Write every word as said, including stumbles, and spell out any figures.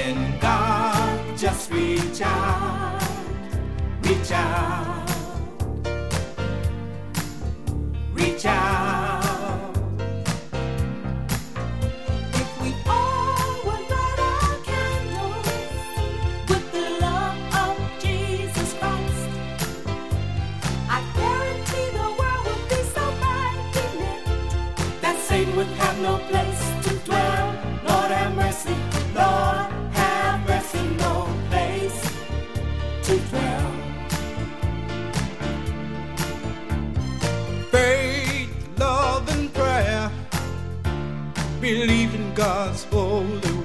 in God. Just reach out, reach out, reach out. If we all would light our candles with the love of Jesus Christ, I guarantee the world would be so brightly lit That Satan would have no place to dwell. Lord have mercy, Lord have mercy, no place to dwell. Faith, love, and prayer. Believe in God's holy